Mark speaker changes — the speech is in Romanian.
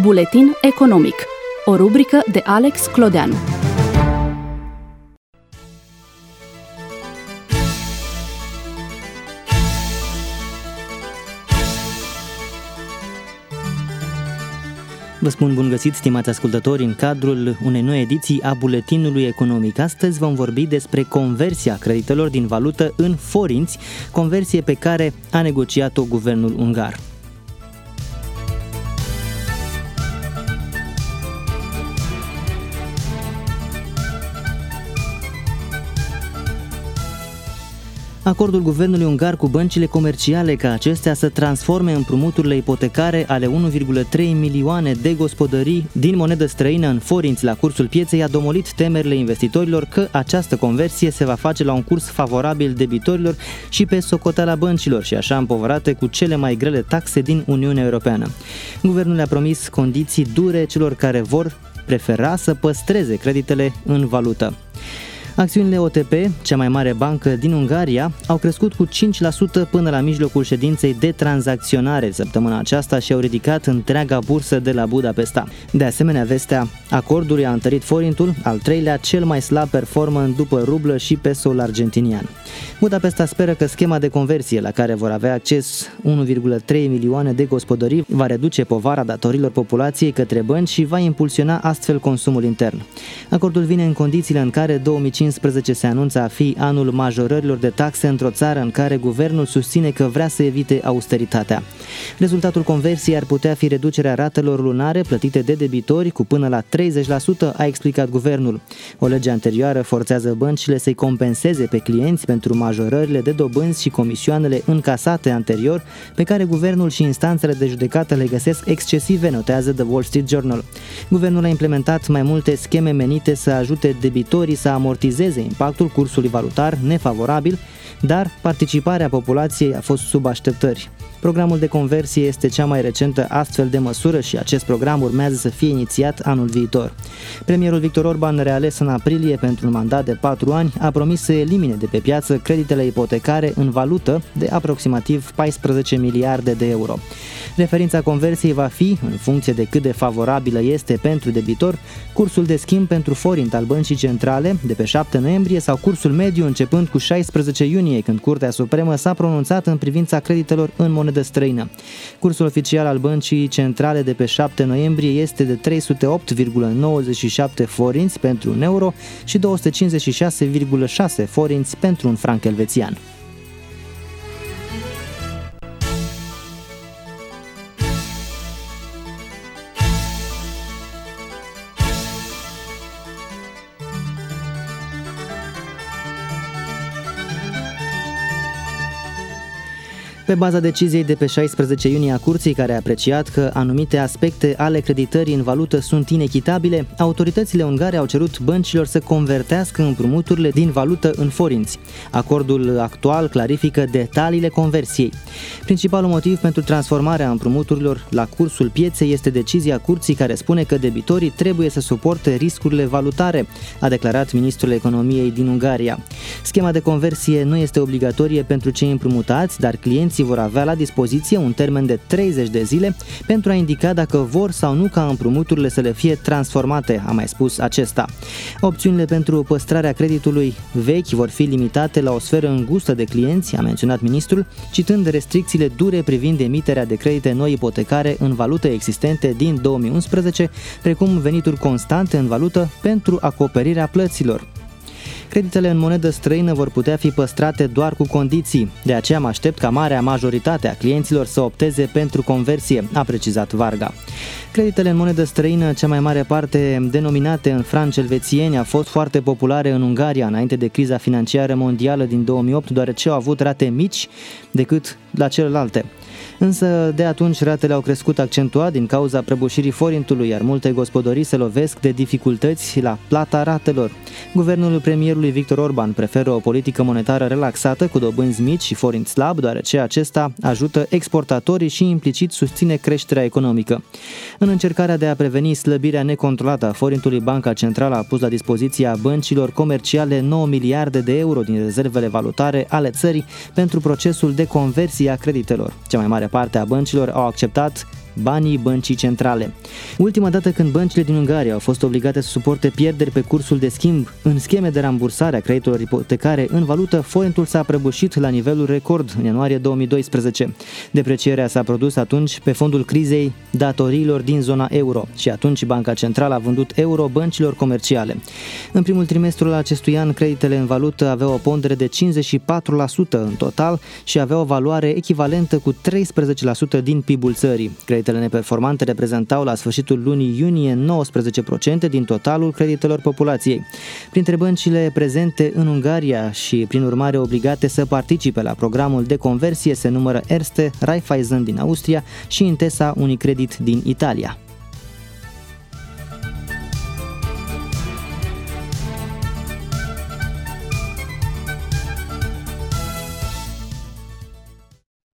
Speaker 1: Buletin economic, o rubrică de Alex Clodeanu.
Speaker 2: Vă spun bun găsit, stimați ascultători, în cadrul unei noi ediții a Buletinului Economic. Astăzi vom vorbi despre conversia creditelor din valută în forinți, conversie pe care a negociat-o guvernul ungar. Acordul guvernului ungar cu băncile comerciale ca acestea să transforme împrumuturile ipotecare ale 1,3 milioane de gospodării din monedă străină în forinți la cursul pieței a domolit temerile investitorilor că această conversie se va face la un curs favorabil debitorilor și pe socoteala băncilor și așa împovărate cu cele mai grele taxe din Uniunea Europeană. Guvernul le-a promis condiții dure celor care vor prefera să păstreze creditele în valută. Acțiunile OTP, cea mai mare bancă din Ungaria, au crescut cu 5% până la mijlocul ședinței de tranzacționare săptămâna aceasta și au ridicat întreaga bursă de la Budapesta. De asemenea, vestea acordului a întărit forintul, al treilea cel mai slab performant după rublă și pesoul argentinian. Budapesta speră că schema de conversie la care vor avea acces 1,3 milioane de gospodării va reduce povara datorilor populației către bănci și va impulsiona astfel consumul intern. Acordul vine în condițiile în care 2015 se anunță a fi anul majorărilor de taxe într-o țară în care guvernul susține că vrea să evite austeritatea. Rezultatul conversiei ar putea fi reducerea ratelor lunare plătite de debitori cu până la 30%, a explicat guvernul. O lege anterioară forțează băncile să-i compenseze pe clienți pentru majorările de dobânzi și comisioanele încasate anterior, pe care guvernul și instanțele de judecată le găsesc excesive, notează The Wall Street Journal. Guvernul a implementat mai multe scheme menite să ajute debitorii să amortizeze impactul cursului valutar nefavorabil, dar participarea populației a fost sub așteptări. Programul de conversie este cea mai recentă astfel de măsură și acest program urmează să fie inițiat anul viitor. Premierul Viktor Orban, reales în aprilie pentru un mandat de 4 ani, a promis să elimine de pe piață creditele ipotecare în valută de aproximativ 14 miliarde de euro. Referința conversiei va fi, în funcție de cât de favorabilă este pentru debitor, cursul de schimb pentru forint al Băncii Centrale de pe 7 noiembrie sau cursul mediu începând cu 16 iunie, când Curtea Supremă s-a pronunțat în privința creditelor în monedă străină. Cursul oficial al Băncii Centrale de pe 7 noiembrie este de 308,97 forinți pentru un euro și 256,6 forinți pentru un franc elvețian. Pe baza deciziei de pe 16 iunie a Curții, care a apreciat că anumite aspecte ale creditării în valută sunt inechitabile, autoritățile ungare au cerut băncilor să convertească împrumuturile din valută în forinți. Acordul actual clarifică detaliile conversiei. Principalul motiv pentru transformarea împrumuturilor la cursul pieței este decizia Curții, care spune că debitorii trebuie să suporte riscurile valutare, a declarat ministrul economiei din Ungaria. Schema de conversie nu este obligatorie pentru cei împrumutați, dar clienții vor avea la dispoziție un termen de 30 de zile pentru a indica dacă vor sau nu ca împrumuturile să le fie transformate, a mai spus acesta. Opțiunile pentru păstrarea creditului vechi vor fi limitate la o sferă îngustă de clienți, a menționat ministrul, citând restricțiile dure privind emiterea de credite noi ipotecare în valută existente din 2011, precum venituri constante în valută pentru acoperirea plăților. Creditele în monedă străină vor putea fi păstrate doar cu condiții, de aceea mă aștept ca marea majoritate a clienților să opteze pentru conversie, a precizat Varga. Creditele în monedă străină, cea mai mare parte denominate în franci elvețieni, au fost foarte populare în Ungaria înainte de criza financiară mondială din 2008, deoarece au avut rate mici decât la celelalte. Însă de atunci ratele au crescut accentuat din cauza prăbușirii forintului, iar multe gospodării se lovesc de dificultăți la plata ratelor. Guvernul premierului Viktor Orban preferă o politică monetară relaxată cu dobânzi mici și forint slab, deoarece acesta ajută exportatorii și implicit susține creșterea economică. În încercarea de a preveni slăbirea necontrolată a forintului, Banca Centrală a pus la dispoziția băncilor comerciale 9 miliarde de euro din rezervele valutare ale țării pentru procesul de conversie a creditelor. Cea mai mare parte a băncilor au acceptat banii băncii centrale. Ultima dată când băncile din Ungaria au fost obligate să suporte pierderi pe cursul de schimb în scheme de rambursare a creditelor ipotecare în valută, forentul s-a prăbușit la nivelul record în ianuarie 2012. Deprecierea s-a produs atunci pe fondul crizei datoriilor din zona euro și atunci Banca Centrală a vândut euro băncilor comerciale. În primul trimestru al acestui an, creditele în valută aveau o pondere de 54% în total și aveau o valoare echivalentă cu 13% din PIB-ul țării. Creditele neperformante reprezentau la sfârșitul lunii iunie 19% din totalul creditelor populației. Printre băncile prezente în Ungaria și prin urmare obligate să participe la programul de conversie se numără Erste, Raiffeisen din Austria și Intesa Unicredit din Italia.